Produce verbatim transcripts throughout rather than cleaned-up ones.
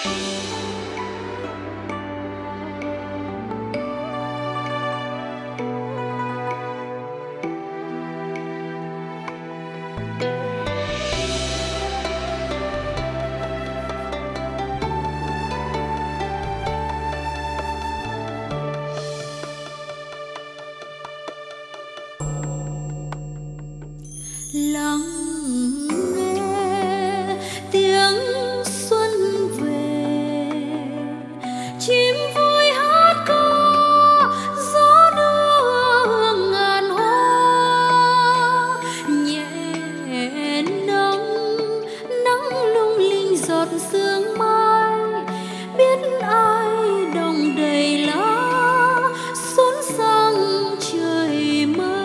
lắng nghe tiếng xuân về, chim vui hát ca, gió đưa hương ngàn hoa, nhẹ nắng nắng lung linh giọt sương mai, biết ai đồng đầy lá xuân sang trời mây.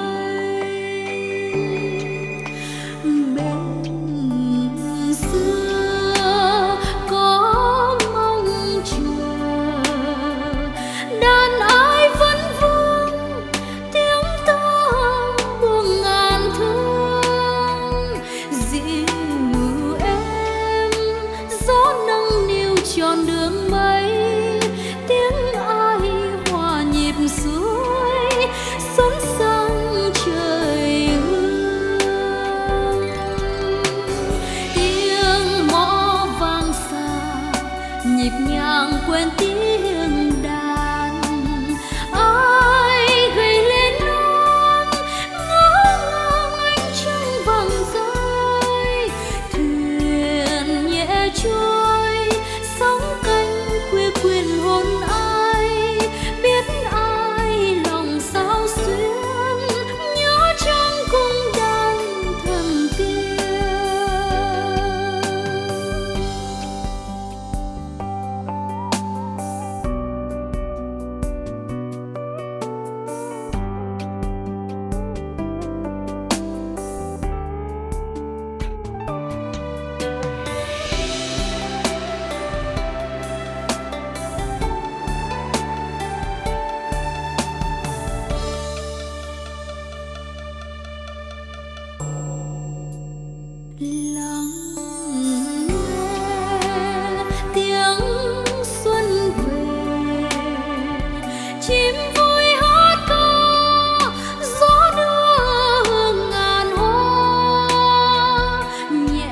Tròn đường mây, tiếng ai hòa nhịp suối xuân sang trời hương. Tiếng mõ vang xa nhịp nhàng quên tiếng đàn, ai gầy lên non ngỡ ngàng ánh trăng vàng rơi, thuyền nhẹ trôi sóng cánh khuya khuyên hôn ai, biết ai lòng sao xuyên nhớ trăng cung đàn thần tiên. Lắng nghe tiếng xuân về, chim vui hát ca, gió đưa hương ngàn hoa, nhẹ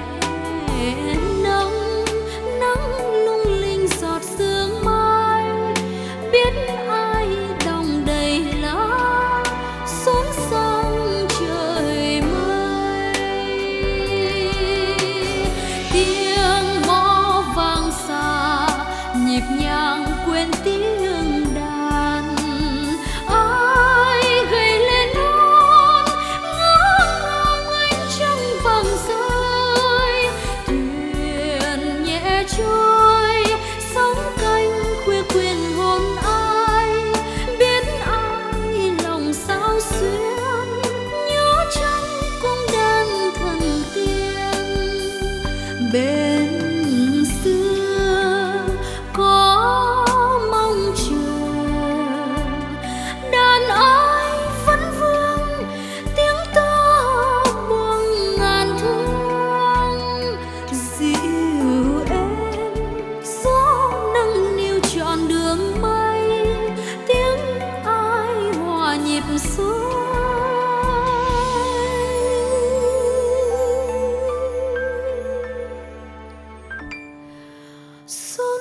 nắng nắng lung linh giọt sương mai, biết ai đồng đầy lá xuân sang trời mây. Tiếng mõ vang xa nhịp nhàng quên tiếng đàn, ai gầy lên non ngỡ ngàng ánh trăng vàng rơi, thuyền nhẹ trôi sóng cánh khuya khuyên hôn ai, biết ai lòng sao xuyên nhớ trăng cung đàn thần tiên. Bên xưa có mong chờ, đàn ái vẫn vương tiếng tơ buông ngàn thương, dịu êm gió nâng niu trọn đường mây, tiếng ai hòa nhịp suối.